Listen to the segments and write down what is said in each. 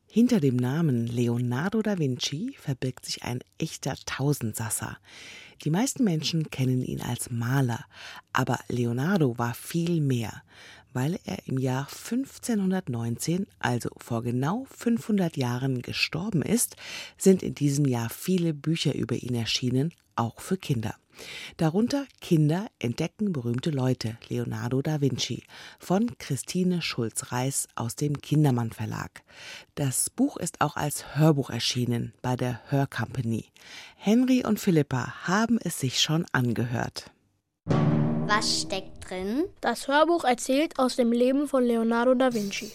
Hinter dem Namen Leonardo da Vinci verbirgt sich ein echter Tausendsasser. Die meisten Menschen kennen ihn als Maler, aber Leonardo war viel mehr. Weil er im Jahr 1519, also vor genau 500 Jahren, gestorben ist, sind in diesem Jahr viele Bücher über ihn erschienen, auch für Kinder. Darunter Kinder entdecken berühmte Leute, Leonardo da Vinci, von Christine Schulz-Reiß aus dem Kindermann Verlag. Das Buch ist auch als Hörbuch erschienen bei der Hörcompany. Henry und Philippa haben es sich schon angehört. Was steckt drin? Das Hörbuch erzählt aus dem Leben von Leonardo da Vinci.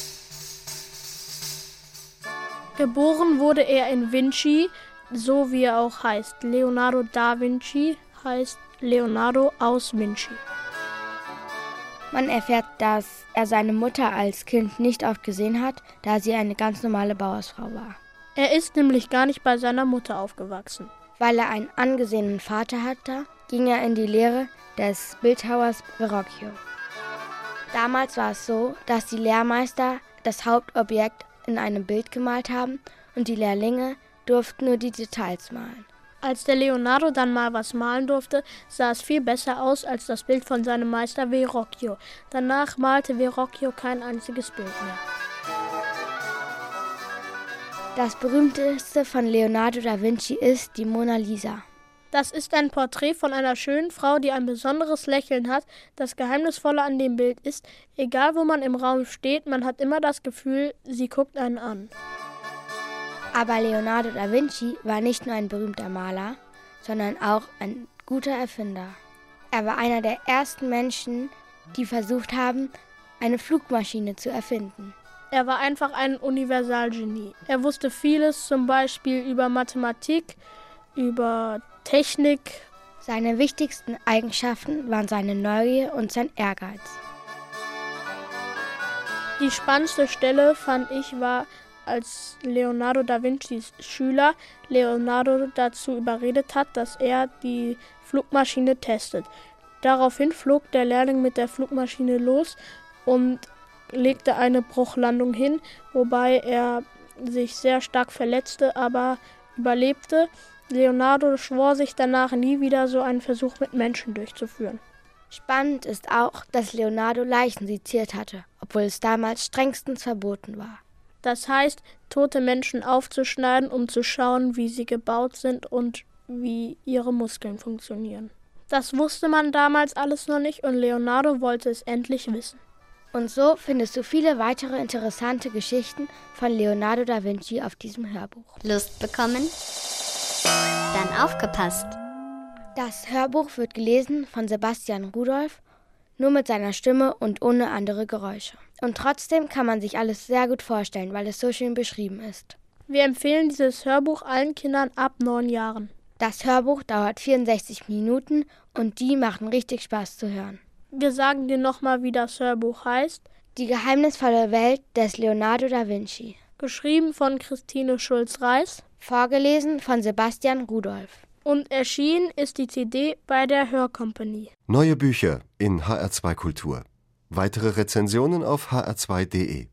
Geboren wurde er in Vinci, so wie er auch heißt. Leonardo da Vinci heißt Leonardo aus Vinci. Man erfährt, dass er seine Mutter als Kind nicht oft gesehen hat, da sie eine ganz normale Bauersfrau war. Er ist nämlich gar nicht bei seiner Mutter aufgewachsen. Weil er einen angesehenen Vater hatte, ging er in die Lehre des Bildhauers Verrocchio. Damals war es so, dass die Lehrmeister das Hauptobjekt in einem Bild gemalt haben und die Lehrlinge durften nur die Details malen. Als der Leonardo dann mal was malen durfte, sah es viel besser aus als das Bild von seinem Meister Verrocchio. Danach malte Verrocchio kein einziges Bild mehr. Das berühmteste von Leonardo da Vinci ist die Mona Lisa. Das ist ein Porträt von einer schönen Frau, die ein besonderes Lächeln hat. Das Geheimnisvolle an dem Bild ist, egal wo man im Raum steht, man hat immer das Gefühl, sie guckt einen an. Aber Leonardo da Vinci war nicht nur ein berühmter Maler, sondern auch ein guter Erfinder. Er war einer der ersten Menschen, die versucht haben, eine Flugmaschine zu erfinden. Er war einfach ein Universalgenie. Er wusste vieles, zum Beispiel über Mathematik, über Technik. Seine wichtigsten Eigenschaften waren seine Neugier und sein Ehrgeiz. Die spannendste Stelle, fand ich, war, als Leonardo da Vincis Schüler Leonardo dazu überredet hat, dass er die Flugmaschine testet. Daraufhin flog der Lehrling mit der Flugmaschine los und legte eine Bruchlandung hin, wobei er sich sehr stark verletzte, aber überlebte. Leonardo schwor sich danach, nie wieder so einen Versuch mit Menschen durchzuführen. Spannend ist auch, dass Leonardo Leichen seziert hatte, obwohl es damals strengstens verboten war. Das heißt, tote Menschen aufzuschneiden, um zu schauen, wie sie gebaut sind und wie ihre Muskeln funktionieren. Das wusste man damals alles noch nicht und Leonardo wollte es endlich wissen. Und so findest du viele weitere interessante Geschichten von Leonardo da Vinci auf diesem Hörbuch. Lust bekommen? Dann aufgepasst! Das Hörbuch wird gelesen von Sebastian Rudolph, nur mit seiner Stimme und ohne andere Geräusche. Und trotzdem kann man sich alles sehr gut vorstellen, weil es so schön beschrieben ist. Wir empfehlen dieses Hörbuch allen Kindern ab 9 Jahren. Das Hörbuch dauert 64 Minuten und die machen richtig Spaß zu hören. Wir sagen dir nochmal, wie das Hörbuch heißt. Die geheimnisvolle Welt des Leonardo da Vinci. Geschrieben von Christine Schulz-Reiß. Vorgelesen von Sebastian Rudolph. Und erschienen ist die CD bei der Hörcompany. Neue Bücher in HR2 Kultur. Weitere Rezensionen auf hr2.de.